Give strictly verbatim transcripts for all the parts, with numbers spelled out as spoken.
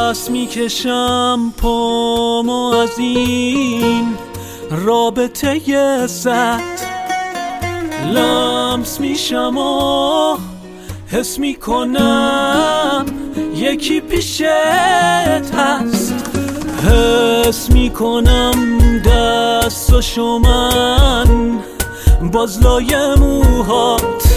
دست میکشم پامو از این رابطه زد، لمس میشم و حس میکنم یکی پیشت هست، حس میکنم دستاشو من باز لای موهات،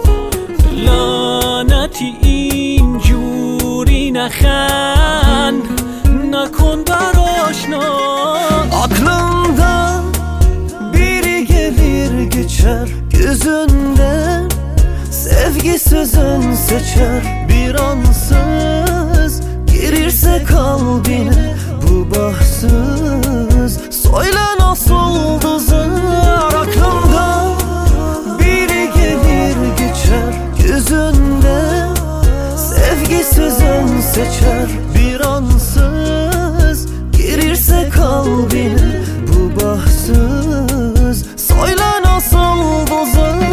لعنتی اینجوری نخند نکن bär aşnat. Aklımdan biri gelir geçer, gözünden sevgi sözün seçer, bir ansız girirse kalbine bu bahtsız. Söyle nasıl düzer, aklımdan biri gelir geçer, gözünden sevgi sözün seçer, bir ansız girirse kalbine bu bahtsız. Söyle nasıl düzer.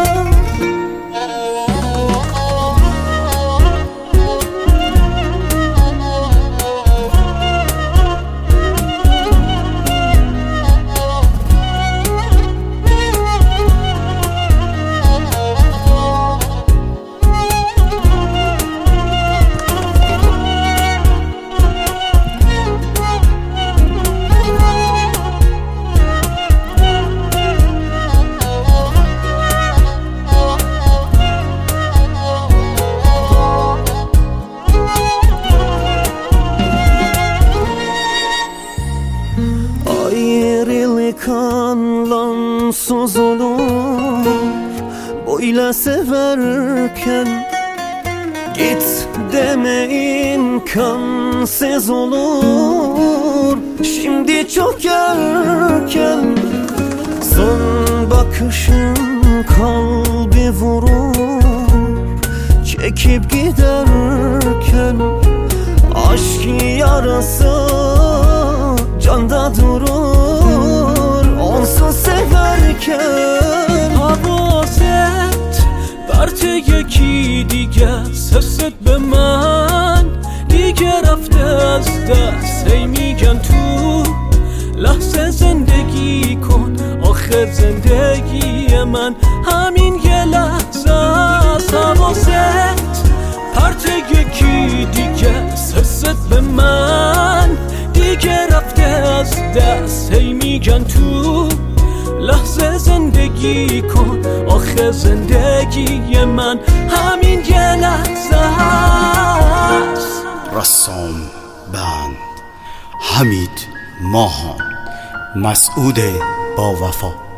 Ayrılık anlamsız olur böyle severken, git deme imkansız olur şimdi çok erken. Son bakışın kalbi vurur çekip giderken, aşk yarası canda durur onsuz severken. حواست برت یکی دیگه، حست به من دیگه رفته از دست، هی میگن تو لحظه زندگی کن، آخر زندگی من همین یه لحظه است. حواست پرت یکی دیگه، حست به من دیگه رفته از دست، هی میگن تو لحظه زندگی کن، آخه زندگی من همین یه لحظه است. رسام بند حمید ماهان، مسعود با وفا.